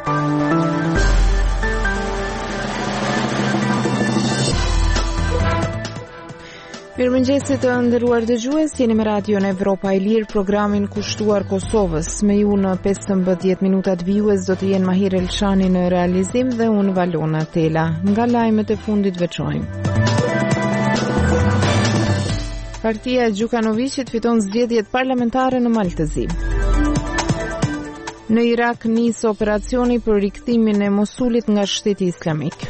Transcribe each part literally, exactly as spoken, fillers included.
Mirëmëngjesit të nderuar dëgjues, jeni me radion Evropa e Lirë, programin kushtuar Kosovës. Me ju në pesëmbëdhjetë minutat vijues do të jenë Mahir Elshani në realizim dhe unë Valona Tela. Nga lajmet e fundit veçojmë. Partia e Gjukanoviqit fiton zgjedhjet parlamentare në Maltëzi. Në Irak nis operacioni për rikthimin e Mosulit nga Shteti Islamik.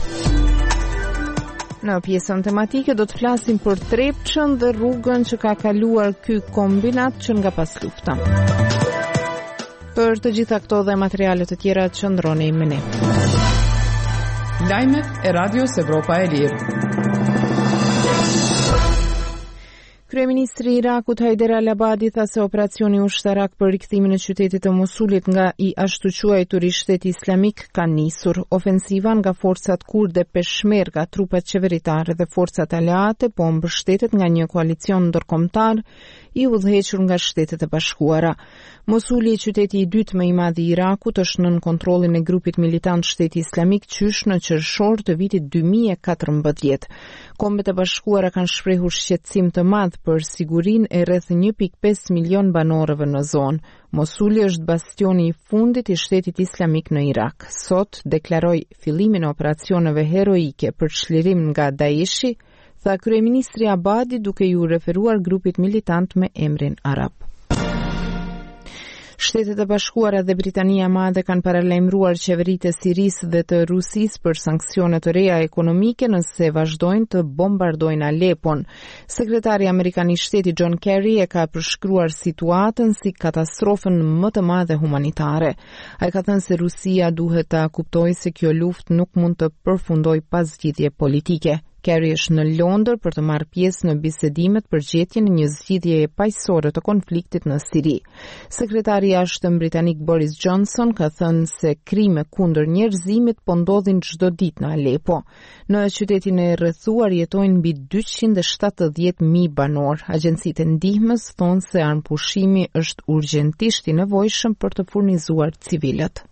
Në pjesën tematike do të flasim për Trepçën dhe rrugën që ka kaluar ky kombinat që nga pas lufta. Për të gjitha këto dhe materiale të tjera qëndroni me ne. Lajmet e Radios Evropa e Lirë. Kryeministri i Irakut Haider al-Abadi tha se operacioni ushtarak për rikthimin e qytetit të Mosulit nga i ashtu quajturi Shteti Islamik ka nisur. Ofensiva nga forcat kurde Peshmerga, trupat qeveritare dhe forcat aleate po mbështetet nga një koalicion ndërkombëtar i udhëhequr nga Shtetet e Bashkuara. Mosuli, qyteti i dytë më i madh i Irakut, është nën kontrollin e grupit militant Shteti Islamik qysh në qershor të vitit dy mijë e katërmbëdhjetë. Kombet e Bashkuara kanë shprehur shqetësim të madh për sigurinë e rreth një pikë pesë milion banorëve në zonë. Mosuli është bastioni i fundit i Shtetit Islamik në Irak. Sot deklaroi fillimin e operacioneve heroike për çlirim nga Daeshi, tha kryeministri Abadi duke ju referuar grupit militant me emrin arab. Shtetet e Bashkuara dhe Britania e Madhe kanë paralajmëruar qeveritë e Sirisë dhe të Rusisë për sanksione të reja ekonomike nëse vazhdojnë të bombardojnë Alepon. Sekretari amerikan i Shtetit John Kerry e ka përshkruar situatën si katastrofën më të madhe humanitare. Ai ka thënë se Rusia duhet ta kuptojë se kjo luftë nuk mund të përfundojë pa zgjidhje politike. Kerry është në Londër për të marrë pjesë në bisedimet për gjetjen e një zgjidhjeje paqësore të konfliktit në Siri. Sekretari i jashtëm britanik Boris Johnson ka thënë se krime kundër njerëzimit po ndodhin çdo ditë në Alepo. Në qytetin e rrethuar jetojnë mbi dyqind e shtatëdhjetë mijë banor. Agjencitë e ndihmës thonë se armëpushimi është urgjentisht i nevojshëm për të furnizuar civilët.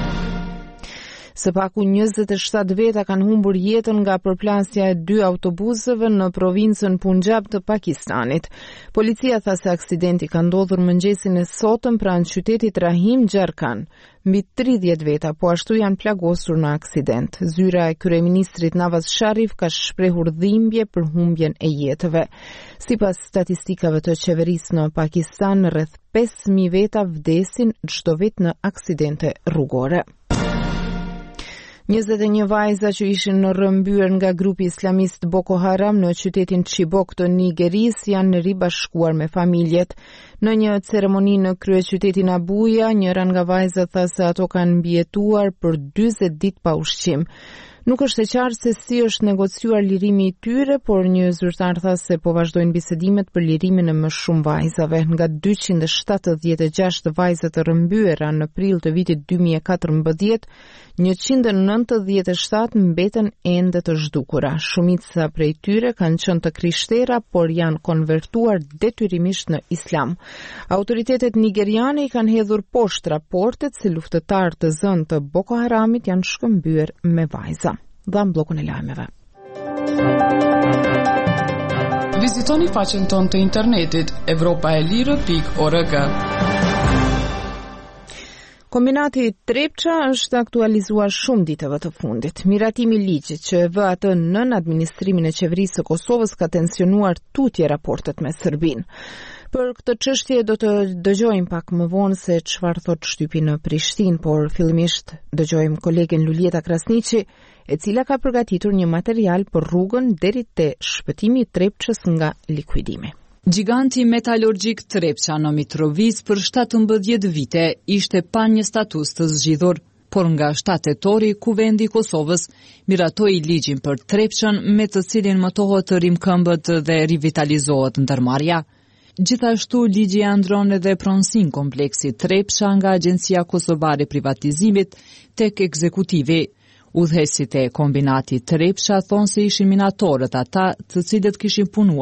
Së paku njëzet e shtatë veta kanë humbur jetën nga përplasja e dy autobusëve në provincën Punjab të Pakistanit. Policia tha se aksidenti ka ndodhur mëngjesin e sotëm pranë qytetit Rahim Jharkhand. Mbi tridhjetë veta po ashtu janë plagosur në aksident. Zyra e kryeministrit Nawaz Sharif ka shprehur dhimbje për humbjen e jetëve. Sipas statistikave të qeverisë në Pakistan, rreth pesë mijë veta vdesin çdo vit në aksidente rrugore. njëzet e një vajza që ishin në rrëmbyer nga grupi islamist Boko Haram në qytetin Chibok të Nigerisë janë ribashkuar me familjet. Në një ceremoni në kryeqytetin Abuja, njëra nga vajzat tha se ato kanë mbijetuar për dyzet ditë pa ushqim. Nuk është e qartë se si është negociuar lirimi i tyre, por një zyrtar tha se po vazhdojnë bisedimet për lirimin e më shumë vajzave. Nga dyqind e shtatëdhjetë e gjashtë vajzat të rrëmbyera në prill të vitit dy mijë e katërmbëdhjetë, njëqind e nëntëdhjetë e shtatë mbeten ende të zhdukura. Shumica prej tyre kanë qenë të krishtera, por janë konvertuar detyrimisht në islam. Autoritetet nigeriane i kanë hedhur poshtë raportet se luftëtarë të zënë të Boko Haramit janë shkëmbyer me vajza. Dhe në blokun e lajmeve. Vizitoni faqen tonë të internetit evropa e lirë pikë org. Kombinati Trepça është aktualizuar shumë ditëve të fundit. Miratimi i ligjit që e vë atë nën administrimin e qeverisë së Kosovës ka tensionuar tutje raportet me Serbinë. Për këtë çështje do të dëgjojmë pak më vonë se çfarë thot shtypi në Prishtinë, por fillimisht dëgjojmë kolegen Lulieta Krasniqi, e cila ka përgatitur një material për rrugën deri te shpëtimi i Trepçës nga likuidimi. Giganti metalurgjik Trepça në Mitrovic për shtatëmbëdhjetë vite ishte pa një status të zgjidhur, por nga shtatë tetori Kuvendi i Kosovës miratoi ligjin për Trepçën me të cilin mëtohet të rimkëmbët dhe rivitalizohet ndërmarrja. Gjithashtu ligji andron edhe pronësin kompleksi Trepça nga Agjencia Kosovare Privatizimit tek ekzekutivi. Udhëheqësit e kombinatit Trepça thonë se ishin minatorët ata të cilët kishin punuar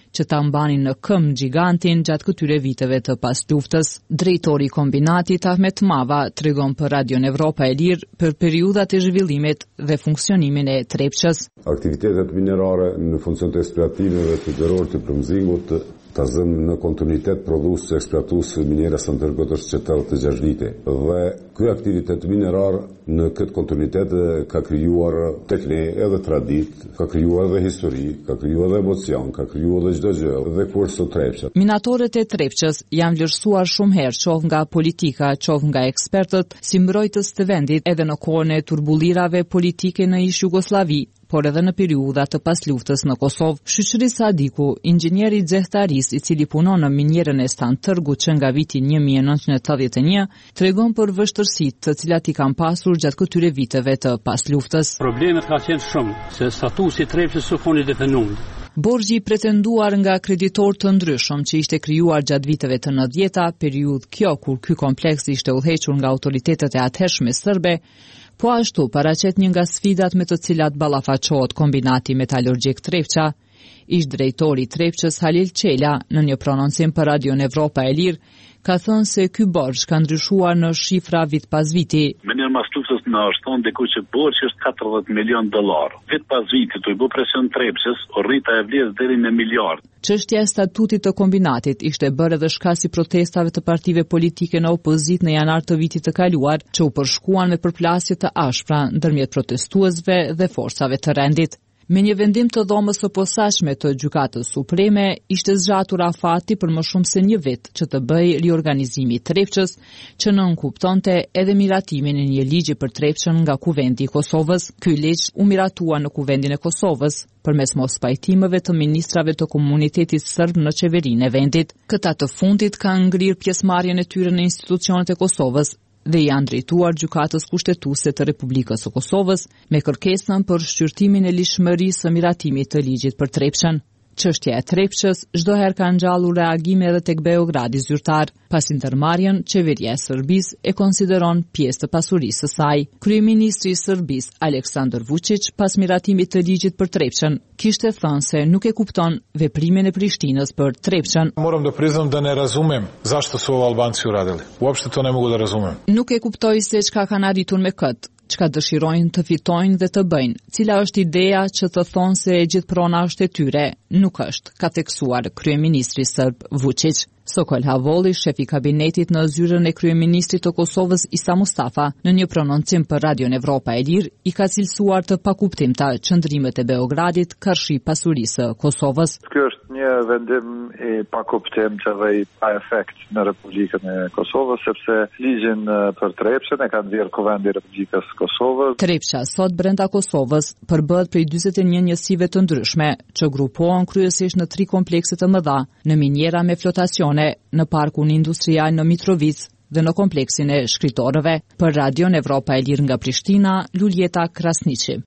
që ta mbanin në këmbë gigantin gjatë këtyre viteve të pasluftës. Drejtori i kombinatit Ahmet Mava tregon për Radion Evropa e Lirë për periudhat e zhvillimit dhe funksionimin e Trepçës. Aktivitetet minerare në funksion të eksploatimeve të gjeror të plumzingut të zënë në kontinuitet prodhues e eksploatues minera Santërgotës qëtër të gjashtë vite. Dhe ky aktivitet minerar në këtë kontinuitet ka krijuar tek ne edhe tradit, ka krijuar edhe histori, ka krijuar edhe emocion, ka krijuar edhe çdo gjë, dhe kurse Trepça. Minatorët e Trepçës janë vlerësuar shumë herë qoftë nga politika, qoftë nga ekspertët, si mbrojtës të vendit edhe në kohën e turbullirave politike në ish Jugosllavi, por edhe në periudha të pasluftës në Kosovë. Shoqëri Sadiku, inxhinieri zehtaris i cili punon në minierën e Stan Tërgu që nga viti një mijë e nëntëqind e tetëdhjetë e një, tregon për vështirësitë të cilat i kanë pasur gjatë këtyre viteve të pasluftës. Problemet ka qenë shumë, se statusi i Trepçës së fundit e thenuar. Borxhi i pretenduar nga kreditorë të ndryshëm që ishte krijuar gjatë viteve të nëntëdhjetë, periudhë kjo kur ky kompleks ishte udhëhequr nga autoritetet e atëhershme serbe, po ashtu paraqet një nga sfidat me të cilat ballafaqohet kombinati metalurgjik Trepça. Ish drejtori i Trepçës Halil Çela në një prononcim për Radion Evropa e Lirë ka thënë se ky borxh ka ndryshuar në shifra vit pas viti. Me një mas luftës në është thonë diku që borxhi është katërdhjetë milion dollar. Vit pas viti të i bu presion Trepçës, o rrita e vlerës deri në miliard. Çështja e statutit të kombinatit ishte bërë edhe shkak i protestave të partive politike në opozit në janar të vitit të kaluar, që u përshkuan me përplasje të ashpra ndërmjet protestuesve dhe forcave të rendit. Me një vendim të dhomës së posaçme të Gjykatës Supreme, ishte zgjatur afati për më shumë se një vit që të bëjë riorganizimi i Trepçës, që nënkuptonte edhe miratimin e një ligji për Trepçën nga Kuvendi i Kosovës. Ky ligj u miratua në Kuvendin e Kosovës përmes mospajtimeve të ministrave të komunitetit serb në qeverinë e vendit. Këta të fundit kanë ngrirë pjesëmarrjen e tyre në institucionet e Kosovës dhe janë drejtuar Gjykatës Kushtetuese të Republikës së Kosovës me kërkesën për shqyrtimin e lishmërisë së miratimit të ligjit për Trepçën. Çështja e Trepçës çdo herë ka ngjallur reagime edhe tek Beogradi zyrtar. Pas ndërmarrjen, qeveria e Serbisë e konsideron pjesë të pasurisë së saj. Kryeministri i Serbisë Aleksandar Vučić, pas miratimit të ligjit për Trepçën, kishte thënë se nuk e kupton veprimin e Prishtinës për Trepçën. Moram da priznam da ne razumem zašto su ovo Albanci uradili. Uopšte to ne mogu da razumem. Nuk e kuptoj se çka kanë arritur me këtë. Çka dëshirojnë të fitojnë dhe të bëjnë, cila është ideja që të thonë se e gjithë prona është e tyre, nuk është, ka theksuar kryeministri serb Vučić. Sokol Havolli, shefi kabinetit në zyrën e kryeministrit të Kosovës Isa Mustafa, në një prononcim për Radion Evropa e Lirë, i ka cilësuar të pakuptimta qëndrimet e Beogradit karshi pasurisë së Kosovës. Ky është një vendim i pakuptimtë dhe i pa efekt në Republikën e Kosovës, sepse ligjin për Trepçën e ka nxjerrë Kuvendi i Republikës së Kosovës. Trepça sot brenda Kosovës përbëhet prej dyzet e një njësive të ndryshme, që grupohen kryesisht në tri komplekse të mëdha, në miniera me flotacione, në parkun industrial në Mitrovic dhe në kompleksin e shkritorëve. Për Radion Evropa e Lirë nga Prishtina, Luljeta Krasniqi.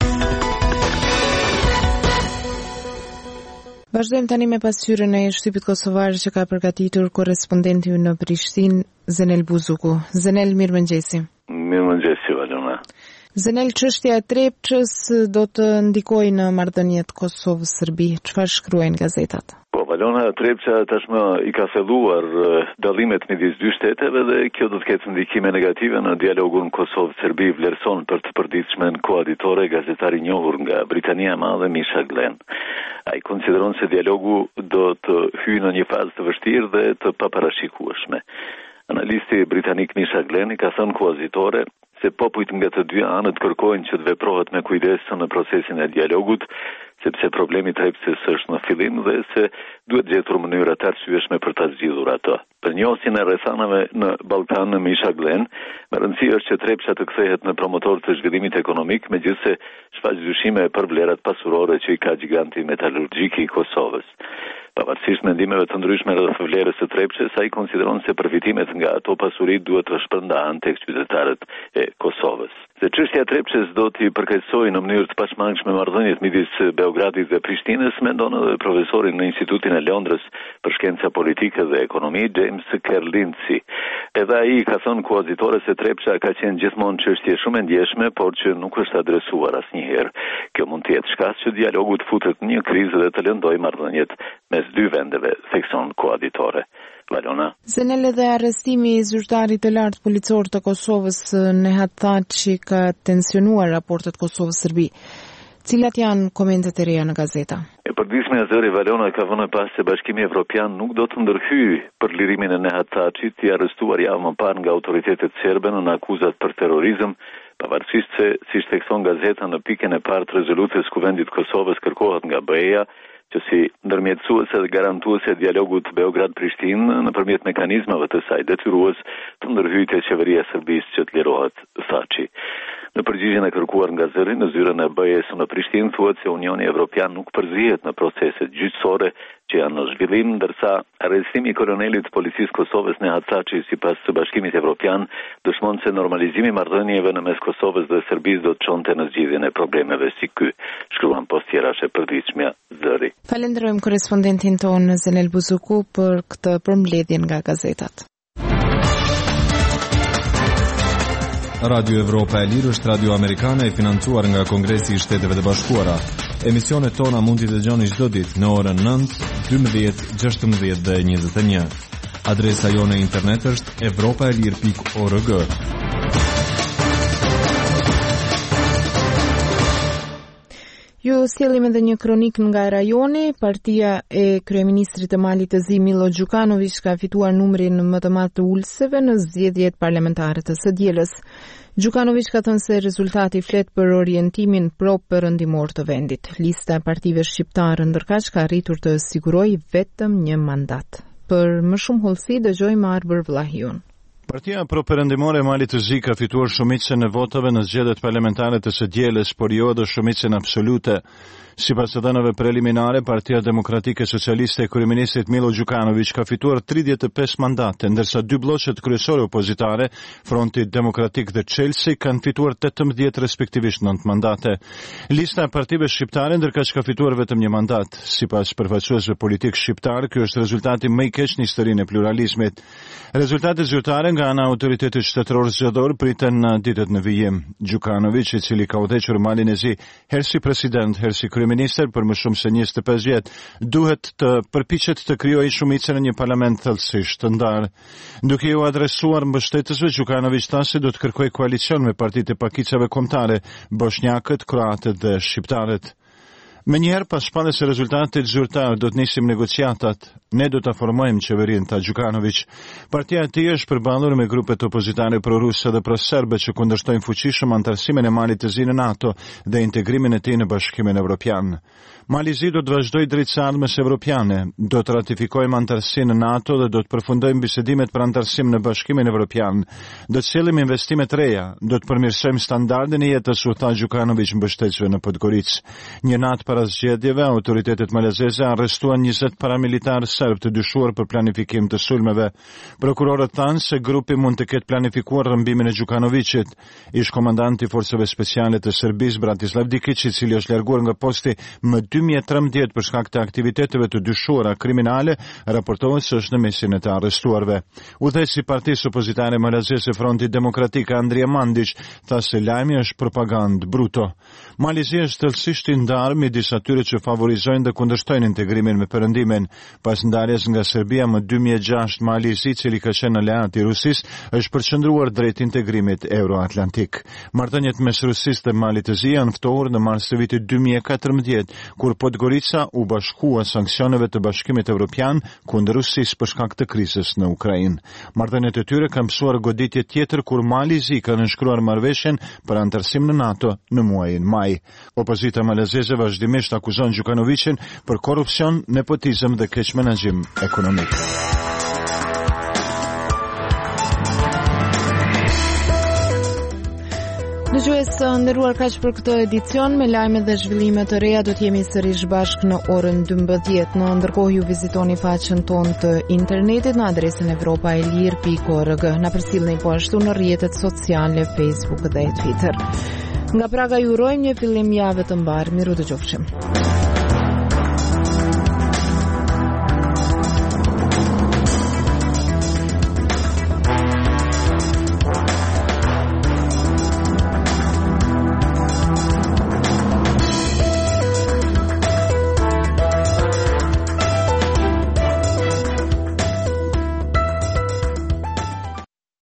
Vazhdojmë tani me pasqyrën e shtypit kosovar që ka përgatitur korrespondenti në Prishtinë, Zenel Buzuku. Zenel, mirëmëngjesi. Mirëmëngjesi, Valona. Zenel, çështja e Trepçës do të ndikojë në marrëdhëniet Kosovë-Serbi. Çfarë shkruajnë gazetat? Po, Valona, Trepça tashmë i ka thelluar dallimet midis dy shteteve dhe kjo do të ketë ndikime negative në dialogun Kosovë-Serbi, vlerëson për të përditshmen koaditore gazetari i njohur nga Britania e Madhe Misha Glen. Ai konsideron se dialogu do të hyjë në një fazë të vështirë dhe të paparashikueshme. Analisti britanik Misha Glen i ka thënë koaditore se popujt nga të dy anët kërkojnë që të veprohet me kujdes në procesin e dialogut, sepse problemi Trepçës është në fillim dhe se duhet gjetur mënyra të arsyeshme për ta zgjidhur ato. Për njofsin e rrethanave në Ballkan, në Misha Glen, me rëndësi është që Trepça të kthehet në promotor të zhvillimit ekonomik, megjithse shfaq dyshime për vlerat pasurore që i ka giganti metalurgjik i Kosovës. Pavarësisht mendimeve të ndryshme rreth vlerës së Trepçës, ai konsideron se përfitimet nga ato pasuri duhet të shpërndahen tek qytetarët e Kosovës. Se çështja e Trepçës do t'i përkeqësojë në mënyrë të pashmangshme marrëdhëniet midis Beogradit dhe Prishtinës, mendon edhe profesori në Institutin e Londrës për shkenca politike dhe ekonomi James Kerlinci. Edhe ai ka thënë kuazitore se Trepça ka qenë gjithmonë çështje shumë e ndjeshme, por që nuk është adresuar asnjëherë. Kjo mund të jetë shkak që dialogu të futet në një krizë dhe të lëndojë marrëdhëniet mes dy vendeve, thekson kuazitore. Valona. Zenel edhe arrestimi i zyrtarit të lartë policor të Kosovës Nehat Thaçi ka tensionuar raportet Kosovë-Serbi. Cilat janë komentet e reja në gazeta? E përdisme e zëri Valona ka vënë pas se Bashkimi Evropian nuk do të ndërhyjë për lirimin e Nehat Thaçit, i arrestuar javë më parë nga autoritetet serbe në akuzat për terrorizëm, pavarësisht se, siç thekson gazeta në pikën e parë të rezolutës Kuvendit Kosovës kërkohet nga B E A që si ndërmjetësuese dhe garantuese e dialogut Beograd-Prishtinë nëpërmjet mekanizmave të saj detyrues të ndërhyjë te qeveria e Serbisë që të lirohet Thaçi. Në përgjigjen e kërkuar nga zëri në zyrën e B E S në Prishtinë thuhet se Unioni Evropian nuk përzihet në proceset gjyqësore që janë në zhvillim, ndërsa arrestimi i kolonelit të policisë Kosovës Nehat Thaçi sipas së Bashkimit Evropian dëshmon se normalizimi i marrëdhënieve në mes Kosovës dhe Serbisë do të çonte në zgjidhjen e problemeve si ky, shkruan postierashe e përditshme zëri. Falenderojmë korrespondentin tonë Zenel Buzuku për këtë përmbledhje nga gazetat. Radio Evropa e Lirë është radio amerikane e financuar nga Kongresi i Shteteve të Bashkuara. Emisionet tona mund t'i dëgjoni çdo ditë në orën nëntë, dymbëdhjetë, gjashtëmbëdhjetë dhe njëzet e një. Adresa jone internet është evropaelir pikë org. Ju sjellim edhe një kronik nga rajoni. Partia e kryeministrit të Malit të Zi Milo Đukanović ka fituar numrin më të madh të ulëseve në zgjedhjet parlamentare të së dielës. Đukanović ka thënë se rezultati flet për orientimin pro-perëndimor të vendit. Lista e partive shqiptare ndërkaq ka arritur të sigurojë vetëm një mandat. Për më shumë hollësi dëgjojmë Arbër Vllahiun. Partia pro-perëndimore e Malit të Zi ka fituar shumicën e votave në zgjedhjet parlamentare të së dielës, por jo edhe shumicën absolute. Sipas dhënave preliminare, Partia Demokratike Socialiste e kryeministrit Milo Đukanović ka fituar tridhjetë e pesë mandate, ndërsa dy bloqet kryesore opozitare, Fronti Demokratik dhe Chelsea, kanë fituar tetëmbëdhjetë respektivisht nëntë mandate. Lista e partive shqiptare ndërkaq ka fituar vetëm një mandat. Sipas përfaqësuesve politik shqiptar, ky është rezultati më i keq në historinë e pluralizmit. Rezultatet zyrtare nga ana autoritetit shtetëror zgjedhor priten në ditët në vijim. Đukanović, i cili ka udhëhequr Malin e Zi herë si president, herë si kryeministër për më shumë se njëzet e pesë vjet, duhet të përpiqet të krijojë shumicën në një parlament thellësisht të ndarë. Duke u adresuar mbështetësve, Đukanović tha se do të kërkojë koalicion me partitë e pakicave kombëtare, bosnjakët, kroatët dhe shqiptarët. Menjëherë pas shpalljes së rezultatit zyrtar do të nisim negociatat. Ne do ta formojmë qeverinë, tha Đukanović. Partia e tij është përballur me grupet opozitare pro-ruse dhe pro-serbe që kundërshtojnë fuqishëm antarësimin e Malit të Zi në NATO dhe integrimin e tij në Bashkimin Evropian. Mali i Zi do të vazhdojë drejtësardhmes evropiane, do të ratifikojmë antarësinë në NATO dhe do të përfundojmë bisedimet për antarësim në Bashkimin Evropian. Do të sjellim investime të reja, do të përmirësojmë standardin e jetës, u tha Đukanović mbështetësve në Podgoricë. Një natë para zgjedhjeve, autoritetet malezeze arrestuan njëzet paramilitar serb të dyshuar për planifikim të sulmeve. Prokurorët thanë se grupi mund të ketë planifikuar rrëmbimin e Đukanovićit. Ish komandanti i forcave speciale të Serbisë Bratislav Dikić, i cili është larguar nga posti më dy mijë e trembëdhjetë për shkak të aktiviteteve të dyshuara kriminale, raportohet se është në mesin e të arrestuarve. Udhëheqësi i partisë opozitare malezeze Fronti Demokratik Andrija Mandić tha se lajmi është propagandë bruto. Mali i Zi është thellësisht i ndarë midis atyre që favorizojnë dhe kundërshtojnë integrimin me perëndimin. Pas ndarjes nga Serbia më dy mijë e gjashtë, Mali i Zi, i cili ka qenë aleat i Rusisë, është përqendruar drejt integrimit euroatlantik. Marrëdhëniet mes Rusisë dhe Malit të Zi janë ftohur në mars të vitit dy mijë e katërmbëdhjetë, kur Podgorica u bashkua sanksioneve të Bashkimit Evropian kundër Rusisë për shkak të krizës në Ukrainë. Marrëdhëniet e tyre kanë mësuar goditje tjetër kur Mali i Zi ka nënshkruar marrëveshjen për antarësim në NATO në muajin maj. Opozita malezeze vazhdimisht akuzon Đukanovićin për korrupsion, nepotizëm dhe keq menaxhim ekonomik. Dëgjues të nderuar, kaq për këtë edicion. Me lajme dhe zhvillime të reja do të jemi sërish bashkë në orën dymbëdhjetë. Në ndërkohë ju vizitoni faqen tonë të internetit në adresën evropaelir pikë org. Na përcjellni po ashtu në rrjetet sociale Facebook dhe Twitter. Nga Praga ju urojmë një fillim jave të mbar. Miru dëgjofshim.